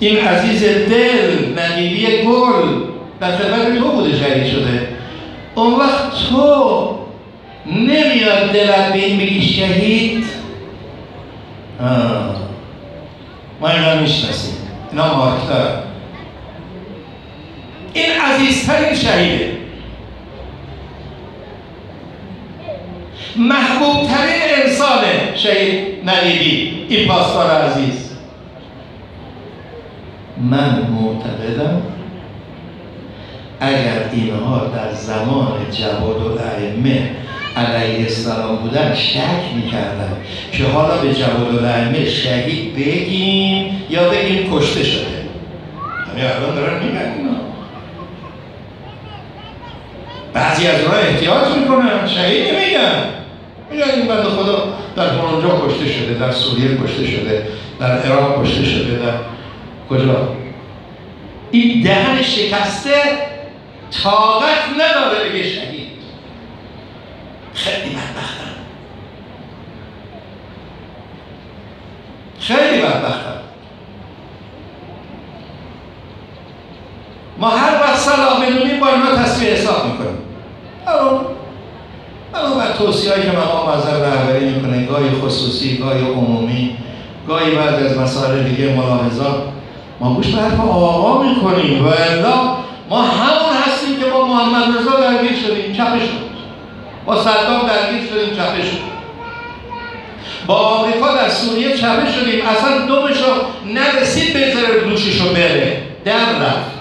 این عزیز دل نقیبی گل در خدمت تو بوده شهید شده. اون وقت تو نمیاد دلت به این بگی شهید؟ ما اینا میشناسیم، اینا مارکتر. این عزیزترین شهیده، محبوبترین انسانه شهید نقیبی، این پاسدار عزیز. من معتقدم اگر اینها در زمان جوادالائمه علیه السلام بودن شک میکردن که حالا به جوادالائمه شهید بگیم یا بگیم کشته شده. همین الان دارن میگن اینا. بعضی از اونها احتیاط میکنن، شهید نمیگن، میگن این بنده خدا در اونجا کشته شده، در سوریه کشته شده، در عراق کشته شده، در کجا. این دهن شکسته طاقت نداره بگه شهید. خیلی بدبختم، خیلی بدبختم. ما هر وقت صلاح بدونیم با اینا تصفیه حساب میکنیم. الان بر توصیه‌ای که مقام معظم رهبری میکنه، گاهی خصوصی، گاهی عمومی، گاهی بعد از مسائل دیگه ملاحظات، ما گوش به حرف آقا میکنیم و الا ما همون هستیم که با محمد رضا درگیر شدیم، چپه شد. با صدام درگیر شدیم، چپه شد. با آمریکا در سوریه چپه شدیم، اصلا دومشو نرسید بذاره دوششو بره، در رفت.